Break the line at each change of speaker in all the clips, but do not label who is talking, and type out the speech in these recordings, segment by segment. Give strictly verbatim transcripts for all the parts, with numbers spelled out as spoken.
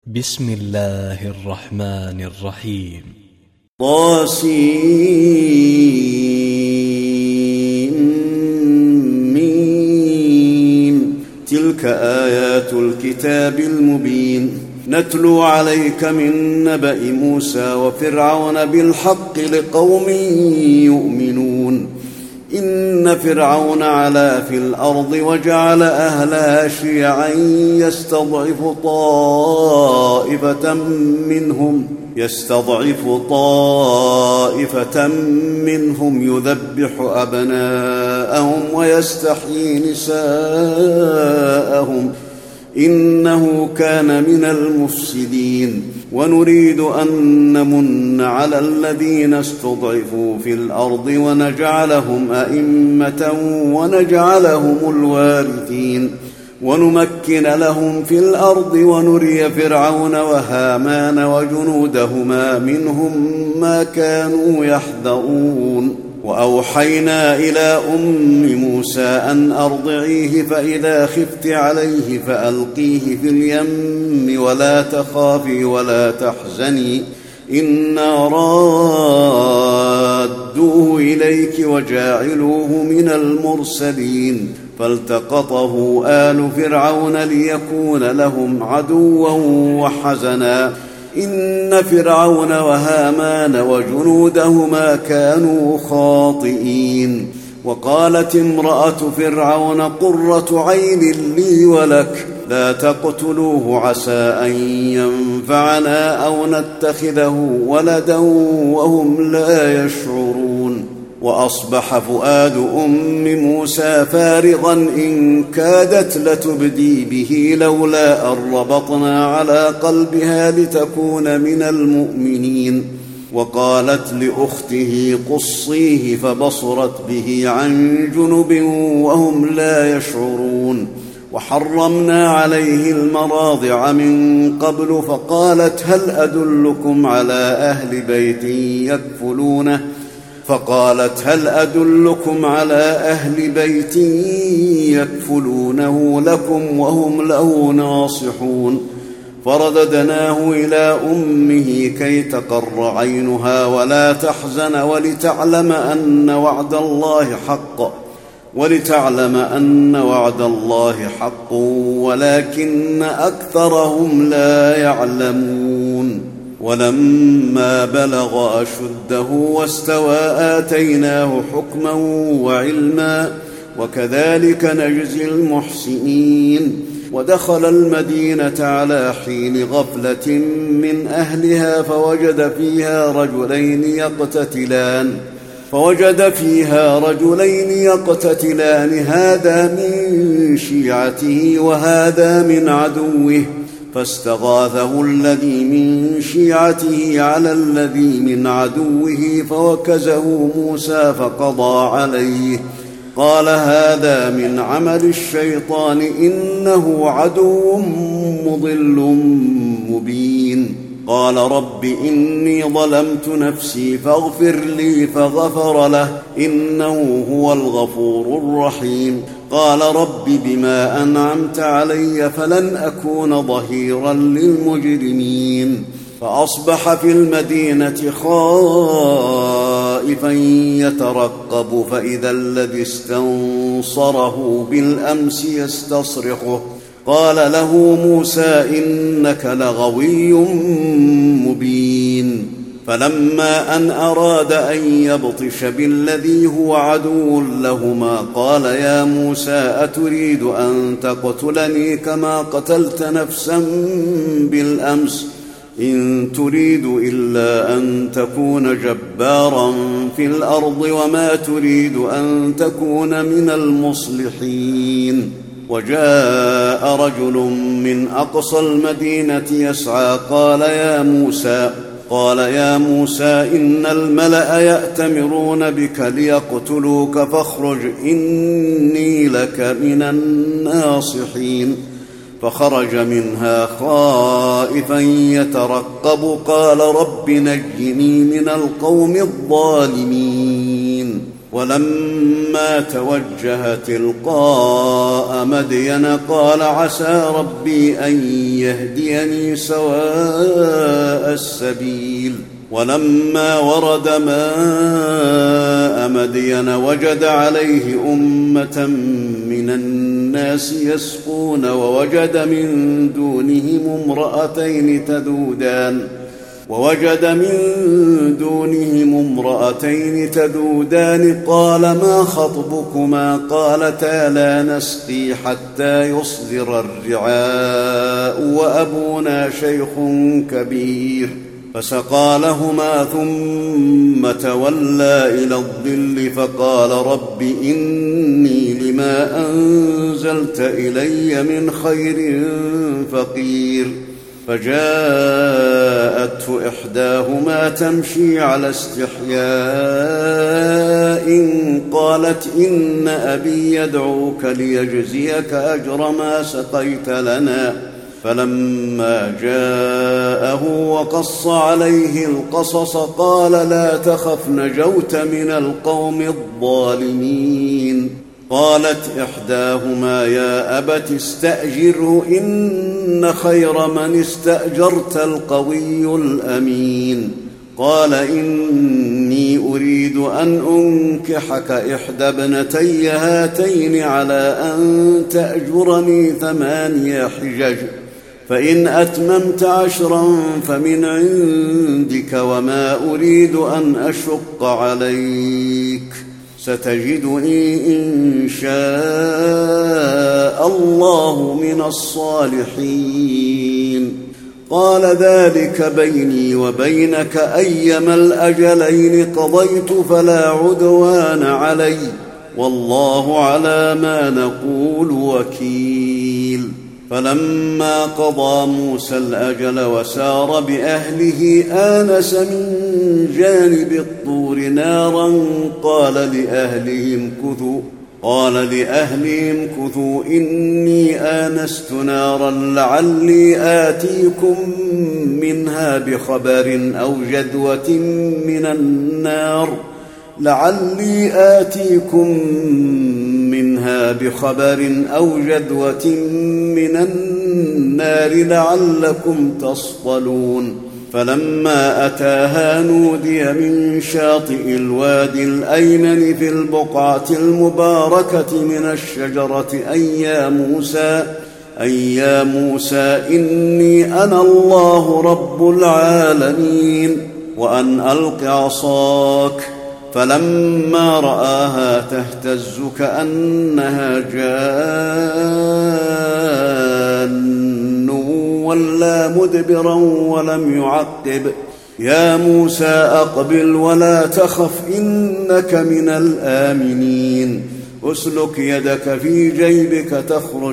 بسم الله الرحمن الرحيم.
طاسيم. تلك آيات الكتاب المبين نتلو عليك من نبأ موسى وفرعون بالحق لقوم يؤمنون. إن فرعون علا في الأرض وجعل أهلها شيعا يستضعف طائفة منهم يستضعف طائفة منهم يذبح أبناءهم ويستحيي نساءهم إنه كان من المفسدين. ونريد أن نمن على الذين استضعفوا في الأرض ونجعلهم أئمة ونجعلهم الوارثين ونمكن لهم في الأرض ونري فرعون وهامان وجنودهما منهم ما كانوا يحذرون. وأوحينا إلى أم موسى أن أرضعيه فإذا خفت عليه فألقيه في اليم ولا تخافي ولا تحزني إنا رادوه إليك وجاعلوه من المرسلين. فالتقطه آل فرعون ليكون لهم عدوا وحزنا إن فرعون وهامان وجنودهما كانوا خاطئين. وقالت امرأة فرعون قرة عين لي ولك لا تقتلوه عسى أن ينفعنا أو نتخذه ولدا وهم لا يشعرون. وأصبح فؤاد أم موسى فارغا إن كادت لتبدي به لولا أن ربطنا على قلبها لتكون من المؤمنين. وقالت لأخته قصيه فبصرت به عن جنب وهم لا يشعرون. وحرمنا عليه المراضع من قبل فقالت هل أدلكم على أهل بيت يكفلونه فقالت هل أدلكم على أهل بيت يكفلونه لكم وهم له ناصحون. فرددناه إلى أمه كي تقر عينها ولا تحزن ولتعلم أن وعد الله حق ولتعلم أن وعد الله حق ولكن أكثرهم لا يعلمون. ولما بلغ أشده واستوى آتيناه حكما وعلما وكذلك نجزي المحسنين. ودخل المدينة على حين غفلة من أهلها فوجد فيها رجلين يقتتلان فوجد فيها رجلين يقتتلان هذا من شيعته وهذا من عدوه فاستغاثه الذي من شيعته على الذي من عدوه فوكزه موسى فقضى عليه قال هذا من عمل الشيطان إنه عدو مضل مبين. قال رب إني ظلمت نفسي فاغفر لي فغفر له إنه هو الغفور الرحيم. قال رب بما أنعمت علي فلن أكون ظهيرا للمجرمين. فأصبح في المدينة خائفا يترقب فإذا الذي استنصره بالأمس يستصرخه قال له موسى إنك لغوي مبين. فلما أن أراد أن يبطش بالذي هو عدو لهما قال يا موسى أتريد أن تقتلني كما قتلت نفسا بالأمس إن تريد إلا أن تكون جبارا في الأرض وما تريد أن تكون من المصلحين. وجاء رجل من أقصى المدينة يسعى قال يا موسى قال يا موسى إن الملأ يأتمرون بك ليقتلوك فاخرج إني لك من الناصحين. فخرج منها خائفا يترقب قال رب نجني من القوم الظالمين. ولما توجه تلقاء مدين قال عسى ربي أن يهديني سواء السبيل. ولما ورد ماء مدين وجد عليه أمة من الناس يسقون ووجد من دونهم امرأتين تذودان ووجد من دونهم امرأتين تذودان قال ما خطبكما قالتا لا نسقي حتى يصدر الرعاء وأبونا شيخ كبير فسقى لهما ثم تولى إلى الظل فقال رب إني لما أنزلت إلي من خير فقير. فجاءته إحداهما تمشي على استحياء قالت إن أبي يدعوك ليجزيك أجر ما سقيت لنا. فلما جاءه وقص عليه القصص قال لا تخف نجوت من القوم الظالمين. قالت إحداهما يا أبت استأجره إن خير من استأجرت القوي الأمين. قال إني أريد أن أنكحك إحدى ابنتي هاتين على أن تأجرني ثماني حجج فإن أتممت عشرا فمن عندك وما أريد أن أشق عليك ستجدني إن شاء الله من الصالحين. قال ذلك بيني وبينك أيما الأجلين قضيت فلا عدوان علي والله على ما نقول وكيل. فلما قضى موسى الأجل وسار بأهله آنس من جانب الطور نارا قال لأهلهم كثوا قال لأهلهم كثوا إني آنست نارا لعلي آتيكم منها بخبر أو جذوة من النار لعلي آتيكم منها بخبر أو جذوة من النار لعلكم تصطلون. فلما أتاها نودي من شاطئ الوادي الأيمن في البقعة المباركة من الشجرة أن يا موسى أن يا موسى إني أنا الله رب العالمين وأن ألق عصاك. فلما رآها تهتز كأنها جان ولا مدبرا ولم يعقب. يا موسى أقبل ولا تخف إنك من الآمنين. أسلك يدك في جيبك تخرج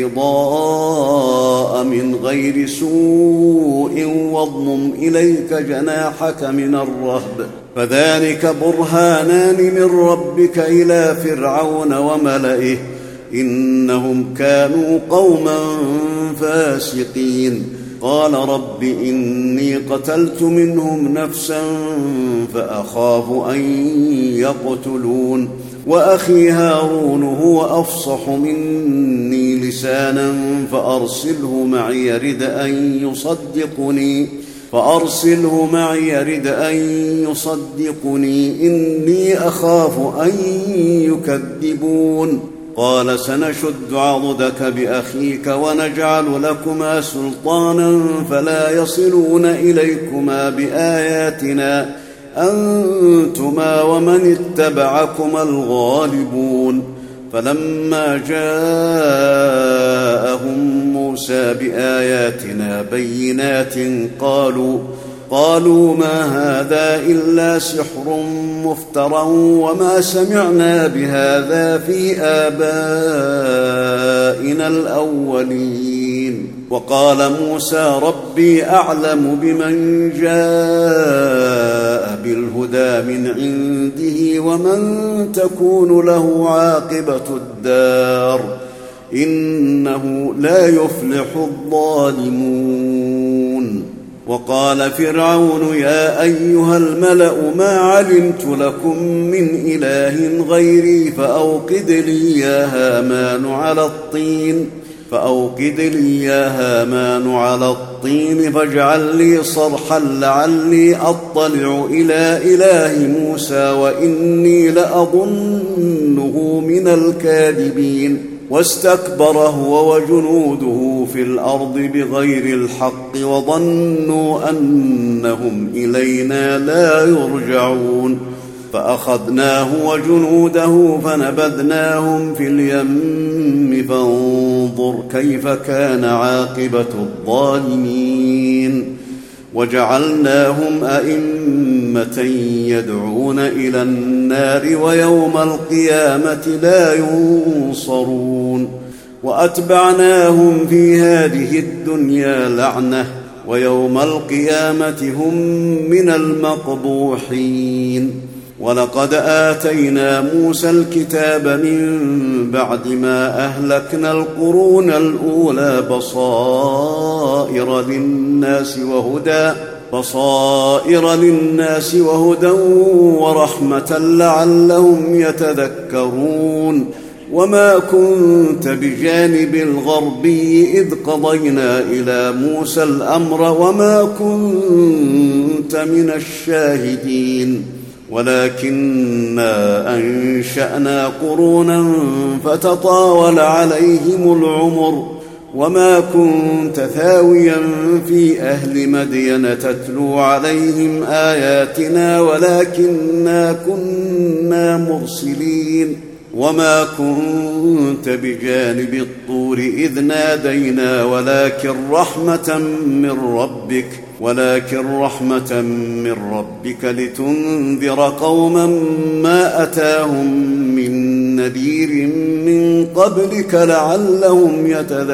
بيضاء من غير سوء واضمم إليك جناحك من الرهب فذلك برهانان من ربك إلى فرعون وملئه إنهم كانوا قوما فاسقين. قال رب إني قتلت منهم نفسا فأخاف أن يقتلون وأخي هارون هو أفصح مني لسانا فأرسله معي يرد أن يصدقني فأرسله معي يرد أن يصدقني إني أخاف أن يكذبون. قال سنشد عضدك بأخيك ونجعل لكما سلطانا فلا يصلون إليكما بآياتنا أنتما ومن اتبعكما الغالبون. فلما جاءهم موسى بآياتنا بينات قالوا قالوا ما هذا إلا سحر مفترى وما سمعنا بهذا في آبائنا الأولين. وقال موسى ربي أعلم بمن جاء بالهدى من عنده ومن تكون له عاقبة الدار إنه لا يفلح الظالمون. وقال فرعون يا أيها الملأ ما علمت لكم من إله غيري فأوقد لي يا هامان على الطين فأوقد لي يا هامان على الطين فاجعل لي صرحا لعلي أطلع إلى إله موسى وإني لأظنه من الكاذبين واستكبر هو وجنوده في الأرض بغير الحق وظنوا أنهم إلينا لا يرجعون فأخذناه وجنوده فنبذناهم في اليم فانظر كيف كان عاقبة الظالمين وجعلناهم أئمة يدعون إلى النار ويوم القيامة لا ينصرون وأتبعناهم في هذه الدنيا لعنة ويوم القيامة هم من المقبوحين ولقد آتينا موسى الكتاب من بعد ما أهلكنا القرون الأولى بصائر للناس وهدى بصائر للناس وهدى ورحمة لعلهم يتذكرون وما كنت بجانب الغربي إذ قضينا إلى موسى الأمر وما كنت من الشاهدين ولكننا أنشأنا قرونا فتطاول عليهم العمر وما كنت ثاويا في أهل مدين تتلو عليهم آياتنا ولكننا كنا مرسلين وما كنت بجانب الطور إذ نادينا ولكن رحمة من ربك ولكن رحمة من ربك لتنذر قوما ما أتاهم من نذير من قبلك لعلهم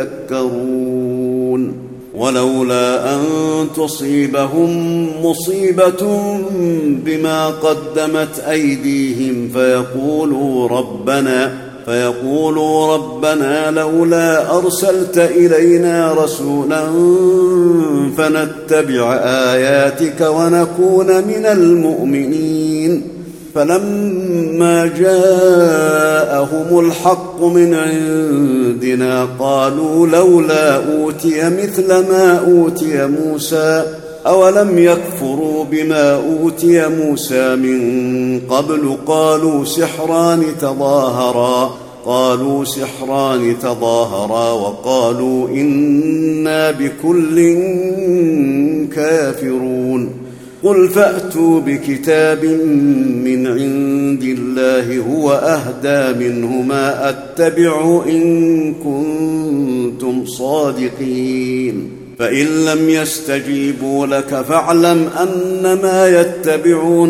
يتذكرون ولولا أن تصيبهم مصيبة بما قدمت أيديهم فيقولوا ربنا فيقولوا ربنا لولا أرسلت إلينا رسولا فنتبع آياتك ونكون من المؤمنين فلما جاءهم الحق من عندنا قالوا لولا أوتي مثل ما أوتي موسى أولم يكفروا بما أوتي موسى من قبل قالوا سحران تظاهرا قالوا سحران تظاهرا وقالوا إنا بكل كافرون قل فأتوا بكتاب من عند الله هو أهدى منهما أتبع إن كنتم صادقين فإن لم يستجيبوا لك فاعلم أنما يتبعون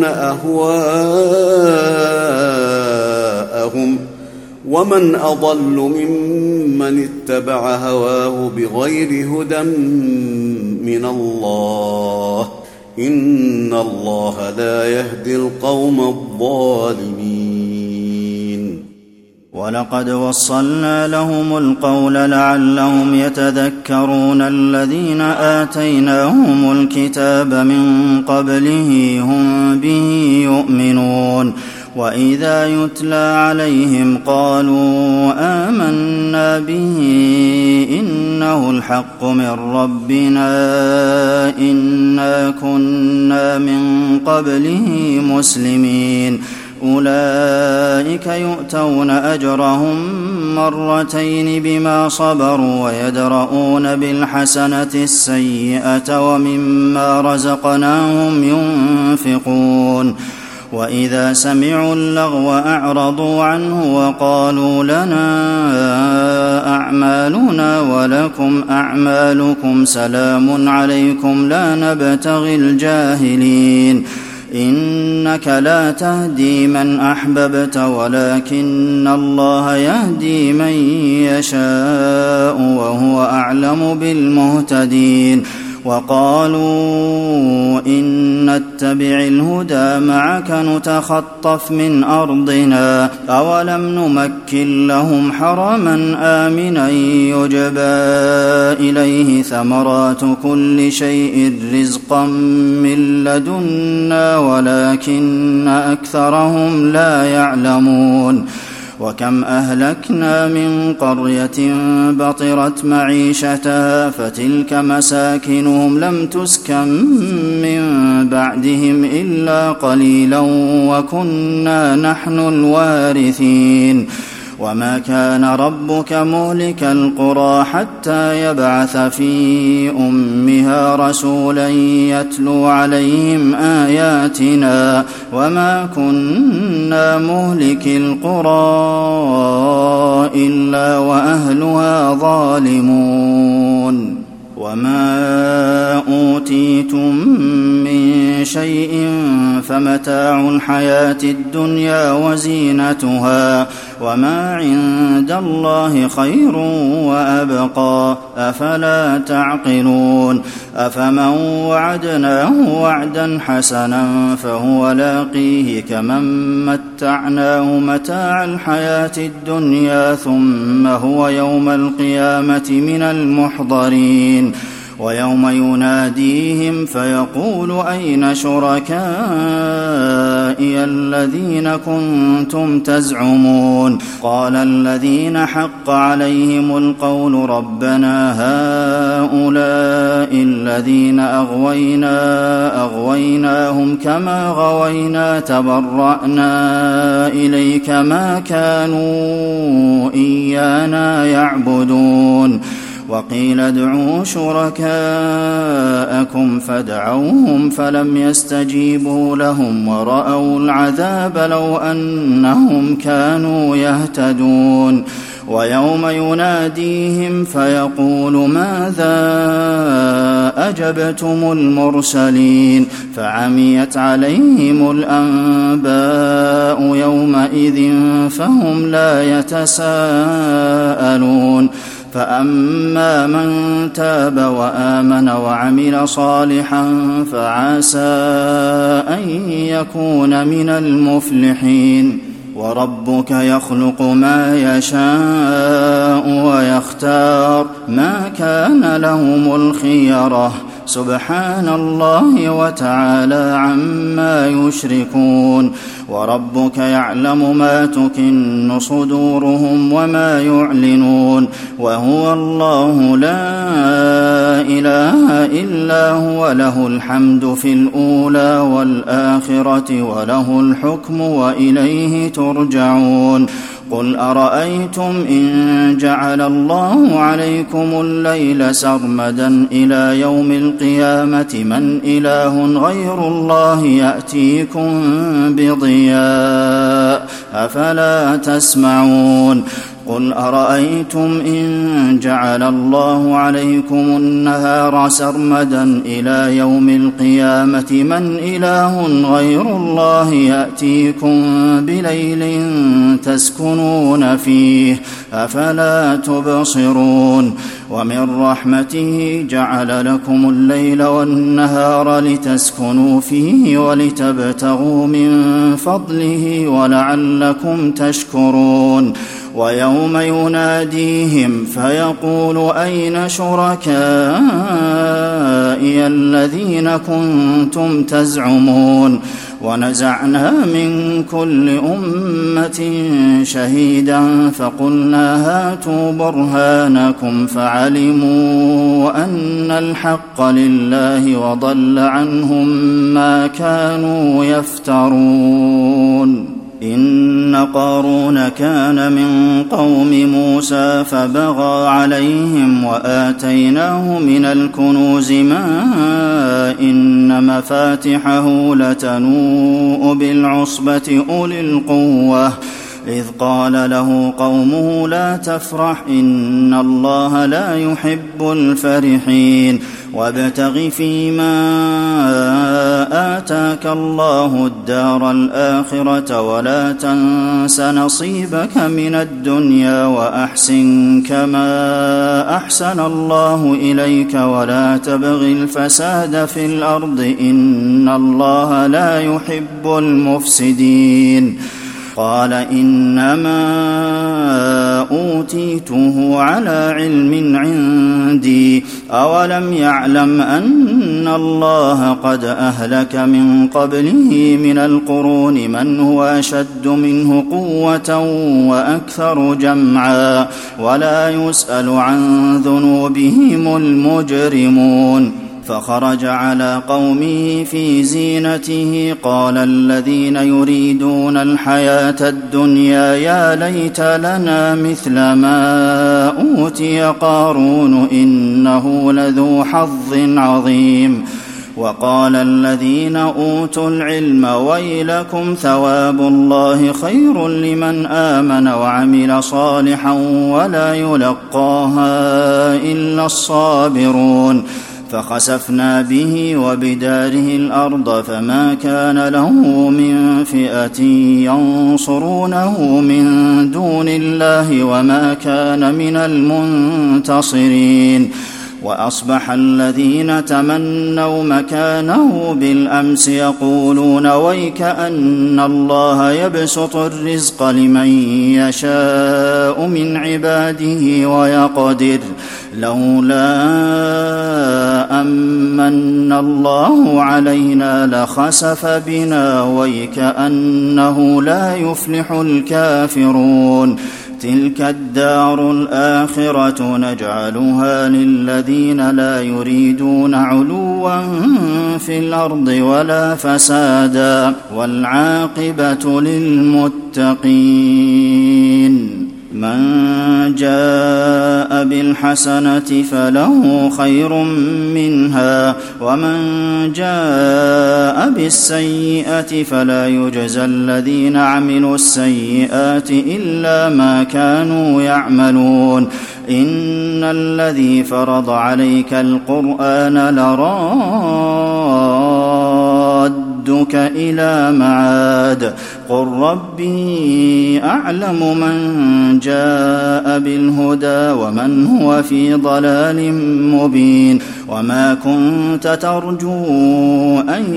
أهواءهم ومن أضل ممن اتبع هواه بغير هدى من الله إن الله لا يهدي القوم الظالمين
ولقد وصلنا لهم القول لعلهم يتذكرون الذين آتيناهم الكتاب من قبله هم به يؤمنون وإذا يتلى عليهم قالوا آمنا به إنه الحق من ربنا إنا كنا من قبله مسلمين أولئك يؤتون أجرهم مرتين بما صبروا ويدرؤون بالحسنة السيئة ومما رزقناهم ينفقون وإذا سمعوا اللغو أعرضوا عنه وقالوا لنا أعمالنا ولكم أعمالكم سلام عليكم لا نبتغي الجاهلين إنك لا تهدي من أحببت ولكن الله يهدي من يشاء وهو أعلم بالمهتدين وقالوا إن نتبع الهدى معك نتخطف من أرضنا أولم نمكن لهم حرما آمنا يجبى إليه ثمرات كل شيء رزقا من لدنا ولكن أكثرهم لا يعلمون وكم أهلكنا من قرية بطرت معيشتها فتلك مساكنهم لم تسكن من بعدهم إلا قليلا وكنا نحن الوارثين وما كان ربك مهلك القرى حتى يبعث في أمها رسولا يتلو عليهم آياتنا وما كنا مهلك القرى إلا وأهلها ظالمون وما أوتيتم من شيء فمتاع الحياة الدنيا وزينتها وما عند الله خير وأبقى أفلا تعقلون أفمن وعدناه وعدا حسنا فهو لاقيه كمن متعناه متاع الحياة الدنيا ثم هو يوم القيامة من المحضرين ويوم يناديهم فيقول أين شركائي الذين كنتم تزعمون قال الذين حق عليهم القول ربنا هؤلاء الذين أغوينا أغويناهم كما غوينا تبرأنا إليك ما كانوا إيانا يعبدون وقيل ادعوا شركاءكم فدعوهم فلم يستجيبوا لهم ورأوا العذاب لو أنهم كانوا يهتدون ويوم يناديهم فيقول ماذا أجبتم المرسلين فعميت عليهم الأنباء يومئذ فهم لا يتساءلون فأما من تاب وآمن وعمل صالحا فعسى أن يكون من المفلحين وربك يخلق ما يشاء ويختار ما كان لهم الخيرة سبحان الله وتعالى عما يشركون وربك يعلم ما تكن صدورهم وما يعلنون وهو الله لا إله إلا هو له الحمد في الأولى والآخرة وله الحكم وإليه ترجعون قل أرأيتم إن جعل الله عليكم الليل سرمدا إلى يوم القيامة من إله غير الله يأتيكم بضياء أفلا تسمعون قل أرأيتم إن جعل الله عليكم النهار سرمدا إلى يوم القيامة من إله غير الله يأتيكم بليل تسكنون فيه أفلا تبصرون ومن رحمته جعل لكم الليل والنهار لتسكنوا فيه ولتبتغوا من فضله ولعلكم تشكرون ويوم يناديهم فيقول أين شركائي الذين كنتم تزعمون ونزعنا من كل أمة شهيدا فقلنا هاتوا برهانكم فعلموا أن الحق لله وضل عنهم ما كانوا يفترون إن قارون كان من قوم موسى فبغى عليهم وآتيناه من الكنوز ما إن مفاتحه لتنوء بالعصبة أولي القوة إذ قال له قومه لا تفرح إن الله لا يحب الفرحين وابتغ فيما آتاك الله الدار الآخرة ولا تنس نصيبك من الدنيا وأحسن كما أحسن الله إليك ولا تبغ الفساد في الأرض إن الله لا يحب المفسدين قال إنما أوتيته على علم عندي أولم يعلم أن الله قد أهلك من قبله من القرون من هو أشد منه قوة وأكثر جمعا ولا يسأل عن ذنوبهم المجرمون فخرج على قومه في زينته قال الذين يريدون الحياة الدنيا يا ليت لنا مثل ما أوتي قارون إنه لذو حظ عظيم وقال الذين أوتوا العلم ويلكم ثواب الله خير لمن آمن وعمل صالحا ولا يلقاها إلا الصابرون فخسفنا به وبداره الأرض فما كان له من فئة ينصرونه من دون الله وما كان من المنتصرين وأصبح الذين تمنوا مكانه بالأمس يقولون ويك أن الله يبسط الرزق لمن يشاء من عباده ويقدر لولا أمن الله علينا لخسف بنا ويك أنه لا يفلح الكافرون تلك الدار الآخرة نجعلها للذين لا يريدون علوا في الأرض ولا فسادا والعاقبة للمتقين من جاء بالحسنة فله خير منها ومن جاء بالسيئة فلا يجزى الذين عملوا السيئات إلا ما كانوا يعملون إن الذي فرض عليك القرآن لرادك إلى معاد قل ربي أعلم من جاء بالهدى ومن هو في ضلال مبين وما كنت ترجو أن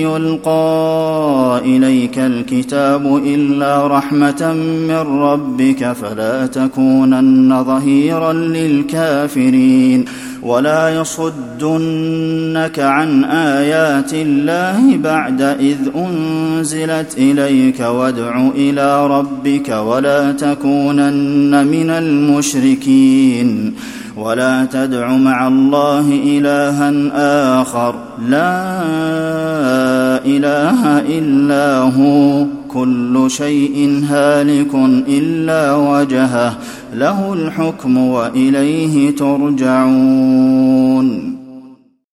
يلقى إليك الكتاب إلا رحمة من ربك فلا تكونن ظهيرا للكافرين ولا يصدنك عن آيات الله بعد إذ أنزلت إليك وادع إلى ربك ولا تكونن من المشركين ولا تدع مع الله إلها آخر لا إله إلا هو كل شيء هالك إلا وجهه له الحكم وإليه ترجعون